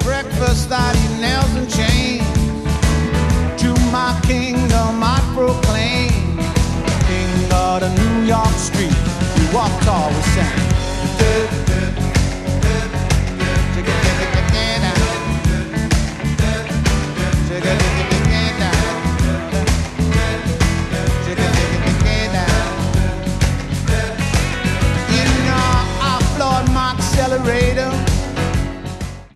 breakfast, I'd eat nails and chains. To my kingdom I proclaim, king of the New York street, we walk tall, we sang.